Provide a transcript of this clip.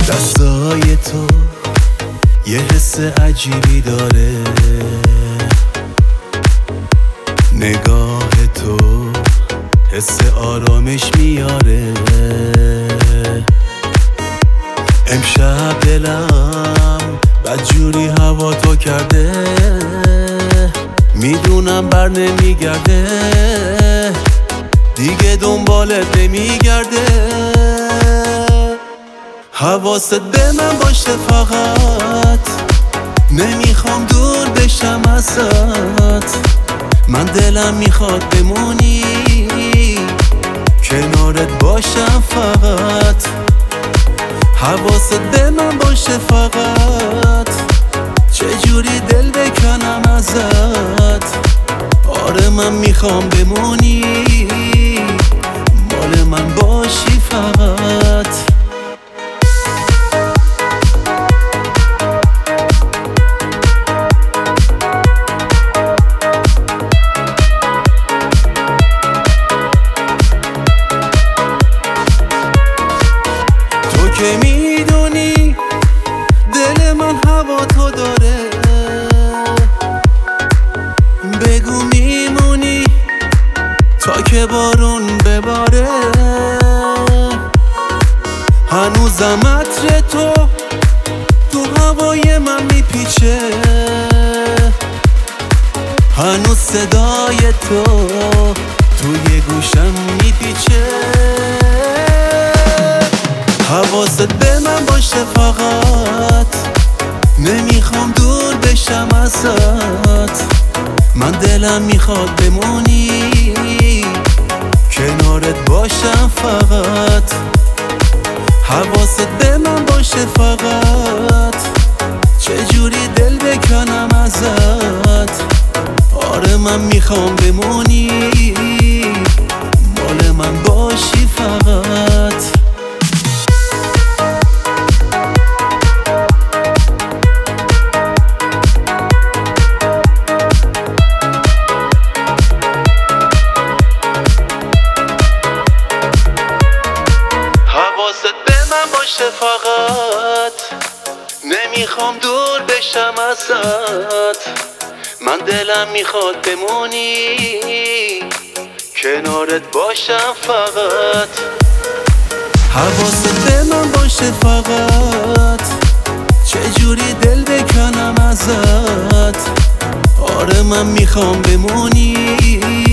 دستای تو یه حس عجیبی داره، نگاه تو حس آرامش میاره. امشب دلم بدجوری هوا تو کرده، میدونم بر نمیگرده، دیگه دنبالت نمیگرده. حواست به من باشه فقط، نمیخوام دور بشم ازت. من دلم میخواد بمونی، کنارت باشم فقط. حواست به من باشه فقط، چجوری دل بکنم ازت. آره من میخوام بمونی، مال من باشی فقط. که میدونی دل من هوا تو داره، بگو میمونی تا که بارون بباره. هنوزم عطر تو هوای من میپیچه، هنوز صدای توی گوشم میپیچه. حواست به من باشه فقط، نمیخوام دور بشم ازت. من دلم میخواد بمونی، کنارت باشم فقط. حواست به من باشه فقط، چجوری دل بکنم ازت. آره من میخوام بمونی، مال من باشی فقط. حواست به من باشه فقط، نمیخوام دور بشم ازت. من دلم میخواد بمونی، کنارت باشم فقط. حواست به من باشه فقط، چجوری دل بکنم ازت. آره من میخوام بمونی،